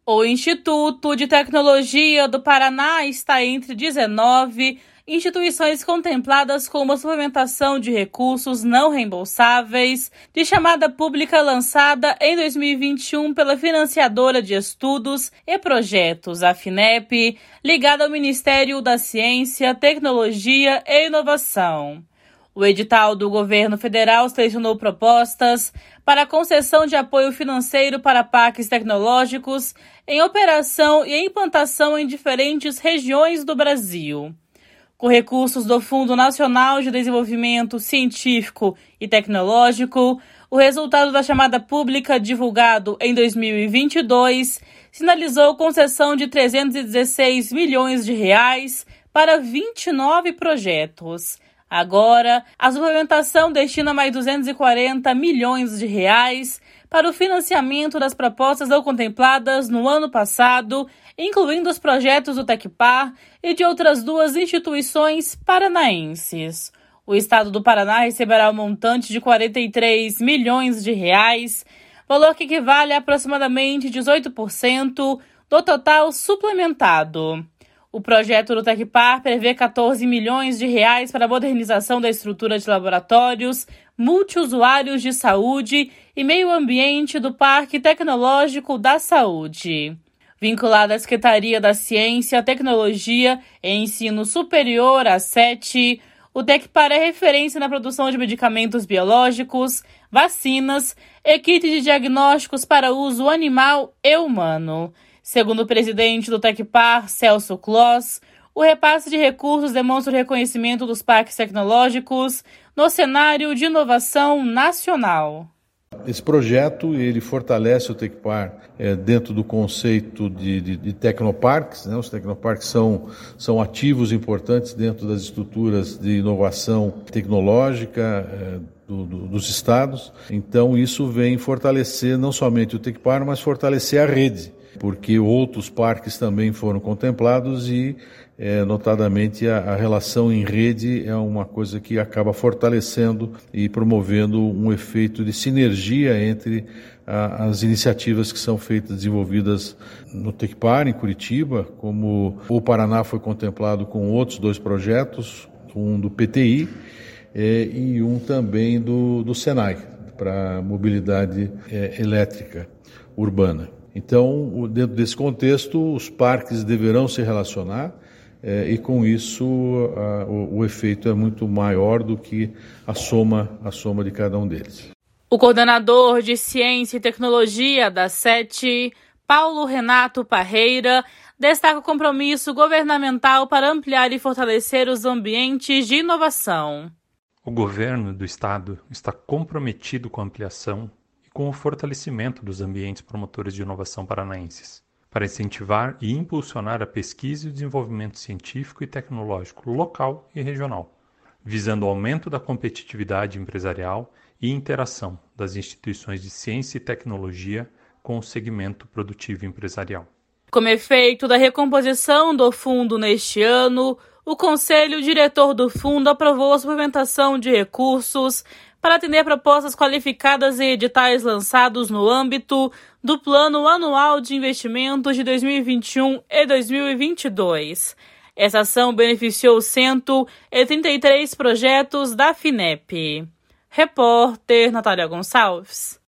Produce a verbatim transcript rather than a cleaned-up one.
O Instituto de Tecnologia do Paraná está entre dezenove instituições contempladas com uma suplementação de recursos não reembolsáveis de chamada pública lançada em dois mil e vinte e um pela financiadora de estudos e projetos, a FINEP, ligada ao Ministério da Ciência, Tecnologia e Inovação. O edital do governo federal selecionou propostas para a concessão de apoio financeiro para parques tecnológicos em operação e implantação em diferentes regiões do Brasil. Com recursos do Fundo Nacional de Desenvolvimento Científico e Tecnológico, o resultado da chamada pública divulgado em dois mil e vinte e dois sinalizou concessão de trezentos e dezesseis milhões de reais para vinte e nove projetos. Agora, a suplementação destina mais duzentos e quarenta milhões de reais para o financiamento das propostas não contempladas no ano passado, incluindo os projetos do Tecpar e de outras duas instituições paranaenses. O estado do Paraná receberá um montante de quarenta e três milhões de reais, valor que equivale a aproximadamente dezoito por cento do total suplementado. O projeto do Tecpar prevê quatorze milhões de reais para a modernização da estrutura de laboratórios, multiusuários de saúde e meio ambiente do Parque Tecnológico da Saúde. Vinculado à Secretaria da Ciência, Tecnologia e Ensino Superior, a SETE, o Tecpar é referência na produção de medicamentos biológicos, vacinas e kits de diagnósticos para uso animal e humano. Segundo o presidente do Tecpar, Celso Kloss, o repasse de recursos demonstra o reconhecimento dos parques tecnológicos no cenário de inovação nacional. Esse projeto ele fortalece o Tecpar é, dentro do conceito de, de, de tecnoparques, né? Os tecnoparques são, são ativos importantes dentro das estruturas de inovação tecnológica é, do, do, dos estados. Então isso vem fortalecer não somente o Tecpar, mas fortalecer a rede, porque outros parques também foram contemplados e, é, notadamente, a, a relação em rede é uma coisa que acaba fortalecendo e promovendo um efeito de sinergia entre a, as iniciativas que são feitas, desenvolvidas no Tecpar, em Curitiba, como o Paraná foi contemplado com outros dois projetos, um do P T I é, e um também do, do Senai, para mobilidade é, elétrica urbana. Então, dentro desse contexto, os parques deverão se relacionar eh, e, com isso, a, o, o efeito é muito maior do que a soma, a soma de cada um deles. O coordenador de Ciência e Tecnologia da SETE, Paulo Renato Parreira, destaca o compromisso governamental para ampliar e fortalecer os ambientes de inovação. O governo do estado está comprometido com a ampliação com o fortalecimento dos ambientes promotores de inovação paranaenses, para incentivar e impulsionar a pesquisa e o desenvolvimento científico e tecnológico local e regional, visando o aumento da competitividade empresarial e interação das instituições de ciência e tecnologia com o segmento produtivo empresarial. Como efeito da recomposição do fundo neste ano, o Conselho Diretor do Fundo aprovou a suplementação de recursos para atender propostas qualificadas em editais lançados no âmbito do Plano Anual de Investimentos de dois mil e vinte e um e dois mil e vinte e dois. Essa ação beneficiou cento e trinta e três projetos da FINEP. Repórter Natália Gonçalves.